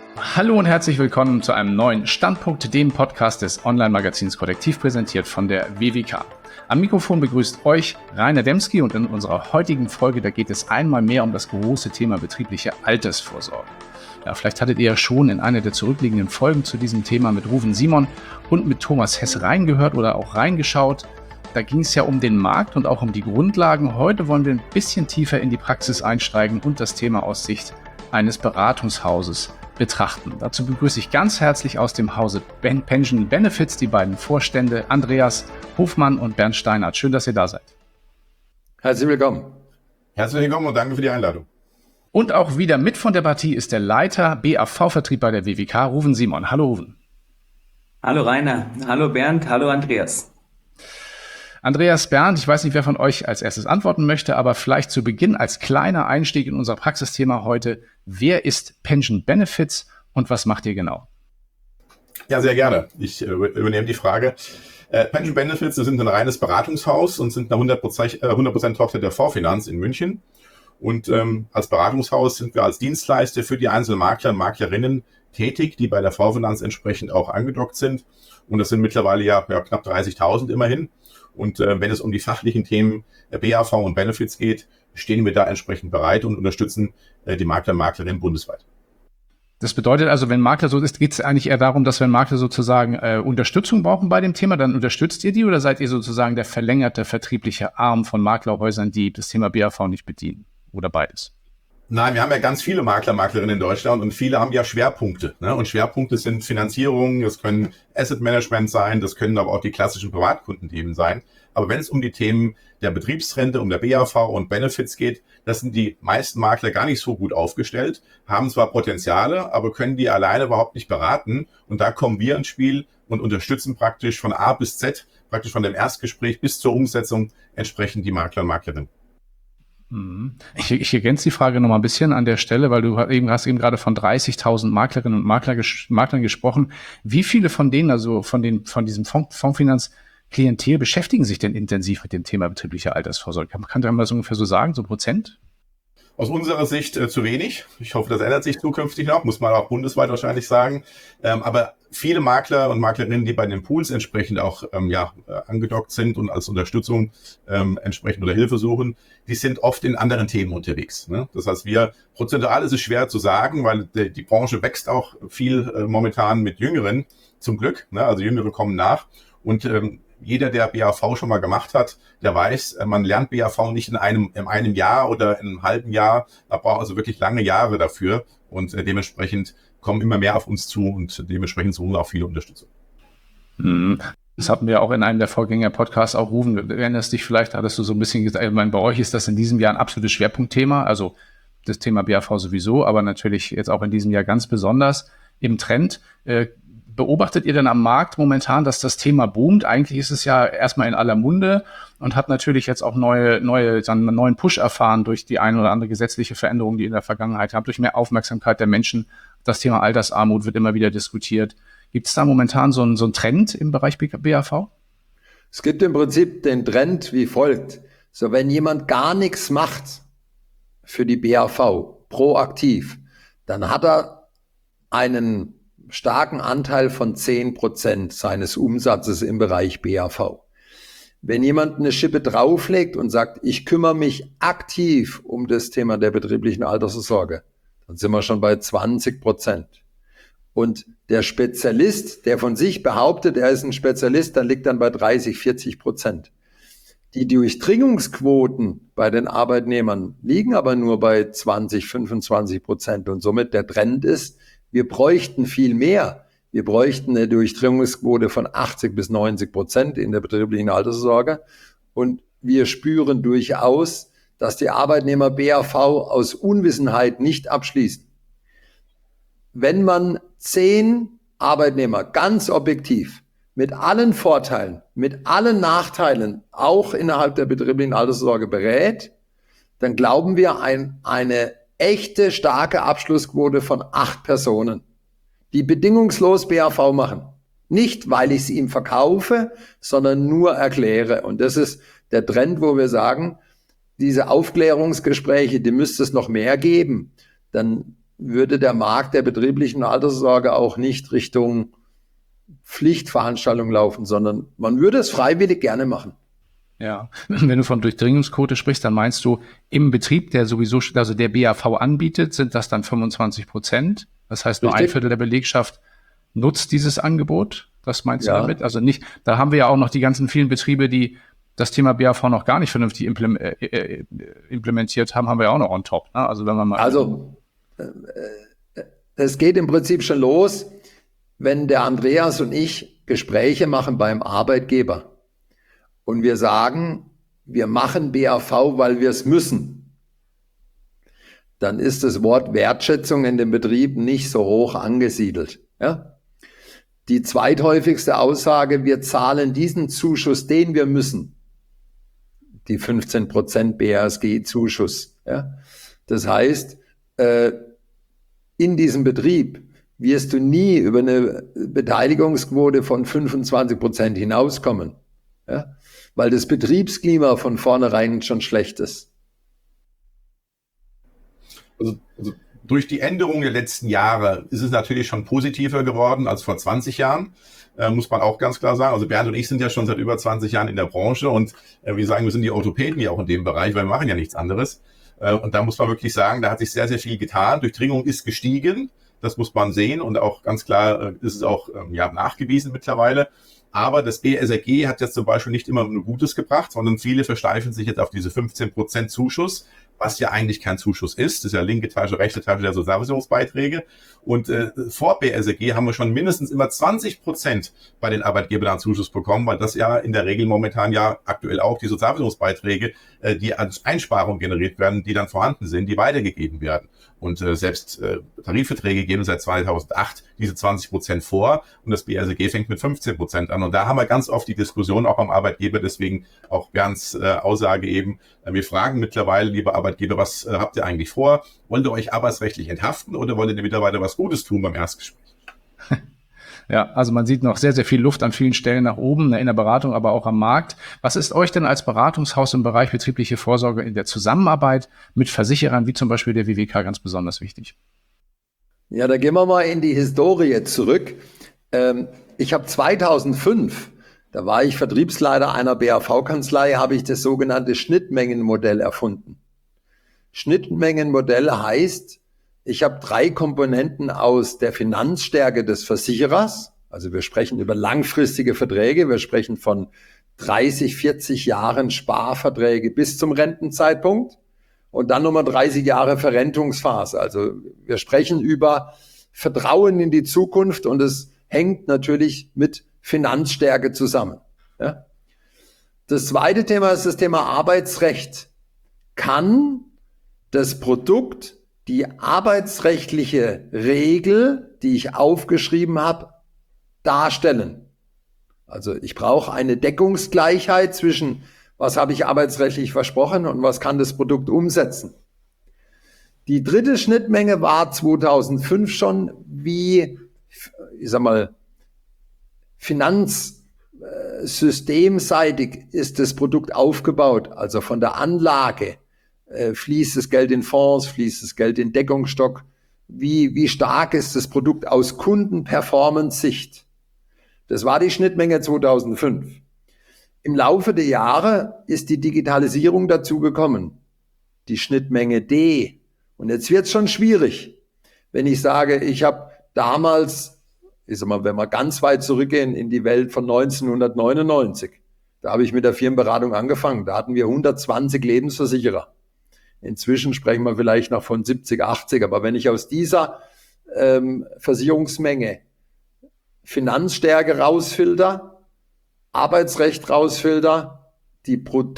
Hallo und herzlich willkommen zu einem neuen Standpunkt, dem Podcast des Online-Magazins Correctiv, präsentiert von der WWK. Am Mikrofon begrüßt euch Rainer Demski und in unserer heutigen Folge, da geht es einmal mehr um das große Thema betriebliche Altersvorsorge. Ja, vielleicht hattet ihr ja schon in einer der zurückliegenden Folgen zu diesem Thema mit Ruven Simon und mit Thomas Hess reingehört oder auch reingeschaut. Da ging es ja um den Markt und auch um die Grundlagen. Heute wollen wir ein bisschen tiefer in die Praxis einsteigen und das Thema aus Sicht eines Beratungshauses betrachten. Dazu begrüße ich ganz herzlich aus dem Hause Pension Benefits die beiden Vorstände Andreas Hofmann und Bernd Steinert. Schön, dass ihr da seid. Herzlich willkommen. Herzlich willkommen und danke für die Einladung. Und auch wieder mit von der Partie ist der Leiter BAV-Vertrieb bei der WWK, Ruven Simon. Hallo Ruven. Hallo Rainer, hallo Bernd, hallo Andreas. Andreas, Bernd, ich weiß nicht, wer von euch als erstes antworten möchte, aber vielleicht zu Beginn als kleiner Einstieg in unser Praxisthema heute. Wer ist Pension Benefits und was macht ihr genau? Ja, sehr gerne. Ich übernehme die Frage. Pension Benefits sind ein reines Beratungshaus und sind eine 100% Tochter der Fondsfinanz in München. Und als Beratungshaus sind wir als Dienstleister für die einzelnen Makler und Maklerinnen tätig, die bei der Fondsfinanz entsprechend auch angedockt sind. Und das sind mittlerweile ja knapp 30.000 immerhin. Und wenn es um die fachlichen Themen BAV und Benefits geht, stehen wir da entsprechend bereit und unterstützen die Makler und Maklerinnen bundesweit. Das bedeutet also, wenn Makler so ist, geht es eigentlich eher darum, dass wenn Makler sozusagen Unterstützung brauchen bei dem Thema, dann unterstützt ihr die oder seid ihr sozusagen der verlängerte vertriebliche Arm von Maklerhäusern, die das Thema BAV nicht bedienen? Oder beides? Nein, wir haben ja ganz viele Makler, Maklerinnen in Deutschland und viele haben ja Schwerpunkte. Ne? Und Schwerpunkte sind Finanzierung, das können Asset Management sein, das können aber auch die klassischen Privatkundenthemen sein. Aber wenn es um die Themen der Betriebsrente, um der BAV und Benefits geht, das sind die meisten Makler gar nicht so gut aufgestellt, haben zwar Potenziale, aber können die alleine überhaupt nicht beraten. Und da kommen wir ins Spiel und unterstützen praktisch von A bis Z, praktisch von dem Erstgespräch bis zur Umsetzung entsprechend die Makler und Maklerinnen. Ich ergänze die Frage noch mal ein bisschen an der Stelle, weil du hast eben gerade von 30.000 Maklerinnen und Maklern gesprochen. Wie viele von denen, also von diesem Fondsfinanz-Klientel, beschäftigen sich denn intensiv mit dem Thema betriebliche Altersvorsorge? Kann man das ungefähr so sagen, so Prozent? Aus unserer Sicht zu wenig. Ich hoffe, das ändert sich zukünftig noch, muss man auch bundesweit wahrscheinlich sagen. Aber viele Makler und Maklerinnen, die bei den Pools entsprechend auch angedockt sind und als Unterstützung entsprechend oder Hilfe suchen, die sind oft in anderen Themen unterwegs. Ne? Das heißt, prozentual ist es schwer zu sagen, weil die Branche wächst auch viel momentan mit Jüngeren, zum Glück. Ne? Also Jüngere kommen nach und jeder, der BAV schon mal gemacht hat, der weiß, man lernt BAV nicht in einem Jahr oder in einem halben Jahr. Man braucht also wirklich lange Jahre dafür und dementsprechend kommen immer mehr auf uns zu und dementsprechend suchen wir auch viele Unterstützung. Das hatten wir auch in einem der Vorgänger-Podcasts auch rufen. Du erinnerst dich vielleicht, hattest du so ein bisschen gesagt, ich meine, bei euch ist das in diesem Jahr ein absolutes Schwerpunktthema, also das Thema BAV sowieso, aber natürlich jetzt auch in diesem Jahr ganz besonders im Trend. Beobachtet ihr denn am Markt momentan, dass das Thema boomt? Eigentlich ist es ja erstmal in aller Munde und hat natürlich jetzt auch einen neuen Push erfahren durch die eine oder andere gesetzliche Veränderung, die in der Vergangenheit gab, durch mehr Aufmerksamkeit der Menschen. Das Thema Altersarmut wird immer wieder diskutiert. Gibt es da momentan so einen Trend im Bereich BAV? Es gibt im Prinzip den Trend wie folgt. So, wenn jemand gar nichts macht für die BAV, proaktiv, dann hat er einen starken Anteil von 10% seines Umsatzes im Bereich BAV. Wenn jemand eine Schippe drauflegt und sagt, ich kümmere mich aktiv um das Thema der betrieblichen Altersvorsorge, dann sind wir schon bei 20%. Und der Spezialist, der von sich behauptet, er ist ein Spezialist, dann liegt dann bei 30-40%. Die Durchdringungsquoten bei den Arbeitnehmern liegen aber nur bei 20-25%. Und somit der Trend ist, wir bräuchten viel mehr. Wir bräuchten eine Durchdringungsquote von 80-90% in der betrieblichen Altersvorsorge. Und wir spüren durchaus, dass die Arbeitnehmer BAV aus Unwissenheit nicht abschließen. Wenn man 10 Arbeitnehmer ganz objektiv mit allen Vorteilen, mit allen Nachteilen, auch innerhalb der betrieblichen Altersvorsorge berät, dann glauben wir eine echte, starke Abschlussquote von 8 Personen, die bedingungslos BAV machen. Nicht, weil ich es ihm verkaufe, sondern nur erkläre. Und das ist der Trend, wo wir sagen, diese Aufklärungsgespräche, die müsste es noch mehr geben. Dann würde der Markt der betrieblichen Altersvorsorge auch nicht Richtung Pflichtveranstaltung laufen, sondern man würde es freiwillig gerne machen. Ja, wenn du von Durchdringungsquote sprichst, dann meinst du, im Betrieb, der sowieso, also der BAV anbietet, sind das dann 25%? Das heißt, nur Richtig. ein Viertel der Belegschaft nutzt dieses Angebot? Das meinst du Ja. damit? Also nicht, da haben wir ja auch noch die ganzen vielen Betriebe, die das Thema BAV noch gar nicht vernünftig implementiert haben, haben wir ja auch noch on top. Ne? Also wenn man mal. Also, es geht im Prinzip schon los, wenn der Andreas und ich Gespräche machen beim Arbeitgeber und wir sagen, wir machen BAV, weil wir es müssen, dann ist das Wort Wertschätzung in dem Betrieb nicht so hoch angesiedelt. Ja? Die zweithäufigste Aussage, wir zahlen diesen Zuschuss, den wir müssen, die 15% BASG-Zuschuss. Ja? Das heißt, in diesem Betrieb wirst du nie über eine Beteiligungsquote von 25% hinauskommen, ja? Weil das Betriebsklima von vornherein schon schlecht ist. Also durch die Änderung der letzten Jahre ist es natürlich schon positiver geworden als vor 20 Jahren, muss man auch ganz klar sagen. Also Bernd und ich sind ja schon seit über 20 Jahren in der Branche und wir sagen, wir sind die Orthopäden ja auch in dem Bereich, weil wir machen ja nichts anderes. Und da muss man wirklich sagen, da hat sich sehr, sehr viel getan. Durchdringung ist gestiegen, das muss man sehen und auch ganz klar ist es auch nachgewiesen mittlerweile. Aber das BSRG hat jetzt zum Beispiel nicht immer nur Gutes gebracht, sondern viele versteifen sich jetzt auf diese 15% Zuschuss, was ja eigentlich kein Zuschuss ist. Das ist ja linke Tasche, rechte Tasche der Sozialversicherungsbeiträge. Und vor BSRG haben wir schon mindestens immer 20% bei den Arbeitgebern einen Zuschuss bekommen, weil das ja in der Regel momentan ja aktuell auch die Sozialversicherungsbeiträge, die als Einsparung generiert werden, die dann vorhanden sind, die weitergegeben werden. Und selbst Tarifverträge geben seit 2008 diese 20% vor und das BSRG fängt mit 15% an. Und da haben wir ganz oft die Diskussion auch am Arbeitgeber, deswegen auch Bernds Aussage eben, wir fragen mittlerweile, liebe Arbeitgeber, was habt ihr eigentlich vor? Wollt ihr euch arbeitsrechtlich enthaften oder wollt ihr den Mitarbeiter was Gutes tun beim Erstgespräch? Ja, also man sieht noch sehr, sehr viel Luft an vielen Stellen nach oben, in der Beratung, aber auch am Markt. Was ist euch denn als Beratungshaus im Bereich betriebliche Vorsorge in der Zusammenarbeit mit Versicherern, wie zum Beispiel der WWK, ganz besonders wichtig? Ja, da gehen wir mal in die Historie zurück. Ich habe 2005, da war ich Vertriebsleiter einer BAV-Kanzlei, habe ich das sogenannte Schnittmengenmodell erfunden. Schnittmengenmodell heißt, ich habe 3 Komponenten aus der Finanzstärke des Versicherers. Also wir sprechen über langfristige Verträge. Wir sprechen von 30, 40 Jahren Sparverträge bis zum Rentenzeitpunkt. Und dann nochmal 30 Jahre Verrentungsphase. Also wir sprechen über Vertrauen in die Zukunft und es hängt natürlich mit Finanzstärke zusammen. Ja? Das zweite Thema ist das Thema Arbeitsrecht. Kann das Produkt die arbeitsrechtliche Regel, die ich aufgeschrieben habe, darstellen? Also ich brauche eine Deckungsgleichheit zwischen, was habe ich arbeitsrechtlich versprochen und was kann das Produkt umsetzen. Die dritte Schnittmenge war 2005 schon, wie, ich sag mal, finanzsystemseitig ist das Produkt aufgebaut, also von der Anlage. Fließt das Geld in Fonds, fließt das Geld in Deckungsstock? Wie stark ist das Produkt aus Kundenperformance-Sicht? Das war die Schnittmenge 2005. Im Laufe der Jahre ist die Digitalisierung dazu gekommen, die Schnittmenge D. Und jetzt wird es schon schwierig, wenn ich sage, ich habe damals, ich sag mal, wenn wir ganz weit zurückgehen in die Welt von 1999, da habe ich mit der Firmenberatung angefangen, da hatten wir 120 Lebensversicherer. Inzwischen sprechen wir vielleicht noch von 70, 80, aber wenn ich aus dieser Versicherungsmenge Finanzstärke rausfilter, Arbeitsrecht rausfilter, die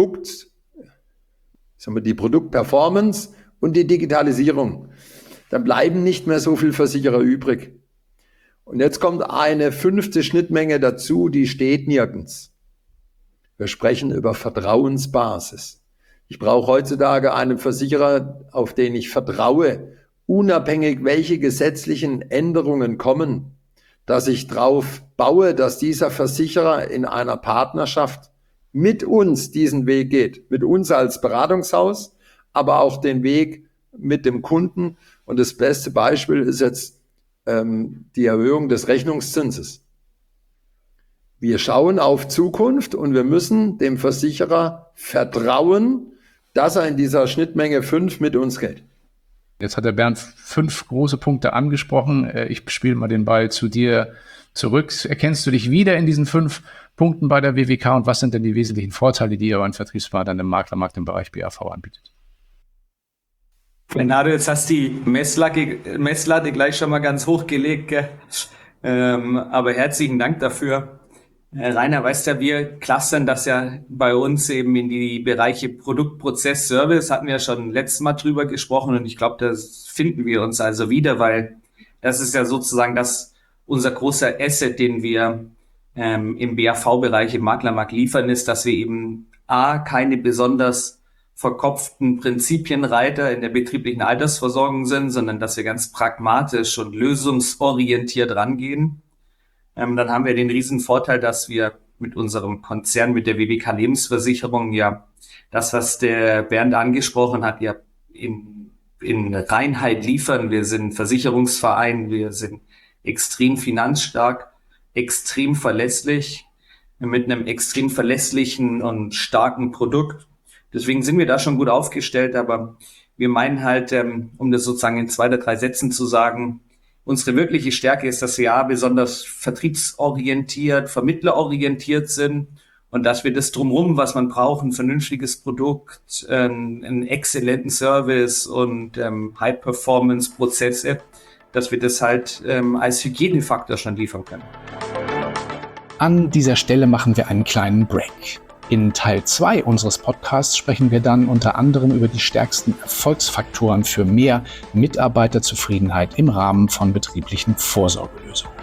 Produktperformance und die Digitalisierung, dann bleiben nicht mehr so viele Versicherer übrig. Und jetzt kommt eine 5. Schnittmenge dazu, die steht nirgends. Wir sprechen über Vertrauensbasis. Ich brauche heutzutage einen Versicherer, auf den ich vertraue, unabhängig welche gesetzlichen Änderungen kommen, dass ich drauf baue, dass dieser Versicherer in einer Partnerschaft mit uns diesen Weg geht, mit uns als Beratungshaus, aber auch den Weg mit dem Kunden. Und das beste Beispiel ist jetzt die Erhöhung des Rechnungszinses. Wir schauen auf Zukunft und wir müssen dem Versicherer vertrauen, dass er in dieser Schnittmenge 5 mit uns geht. Jetzt hat der Bernd 5 große Punkte angesprochen. Ich spiele mal den Ball zu dir zurück. Erkennst du dich wieder in diesen 5 Punkten bei der WWK und was sind denn die wesentlichen Vorteile, die ihr euren Vertriebspartnern im Maklermarkt im Bereich BAV anbietet? Bernardo, jetzt hast du die Messlatte gleich schon mal ganz hoch gelegt, aber herzlichen Dank dafür. Rainer, weißt ja, wir clustern das ja bei uns eben in die Bereiche Produkt, Prozess, Service, hatten wir ja schon letztes Mal drüber gesprochen und ich glaube, das finden wir uns also wieder, weil das ist ja sozusagen unser großer Asset, den wir im BAV-Bereich, im Maklermarkt liefern, ist, dass wir eben keine besonders verkopften Prinzipienreiter in der betrieblichen Altersversorgung sind, sondern dass wir ganz pragmatisch und lösungsorientiert rangehen. Dann haben wir den riesen Vorteil, dass wir mit unserem Konzern, mit der WWK Lebensversicherung ja das, was der Bernd angesprochen hat, ja in Reinheit liefern. Wir sind Versicherungsverein, wir sind extrem finanzstark, extrem verlässlich, mit einem extrem verlässlichen und starken Produkt. Deswegen sind wir da schon gut aufgestellt, aber wir meinen halt, um das sozusagen in 2 oder 3 Sätzen zu sagen, unsere wirkliche Stärke ist, dass wir besonders vertriebsorientiert, vermittlerorientiert sind und dass wir das drumherum, was man braucht, ein vernünftiges Produkt, einen exzellenten Service und High-Performance-Prozesse, dass wir das halt als Hygienefaktor schon liefern können. An dieser Stelle machen wir einen kleinen Break. In Teil 2 unseres Podcasts sprechen wir dann unter anderem über die stärksten Erfolgsfaktoren für mehr Mitarbeiterzufriedenheit im Rahmen von betrieblichen Vorsorgelösungen.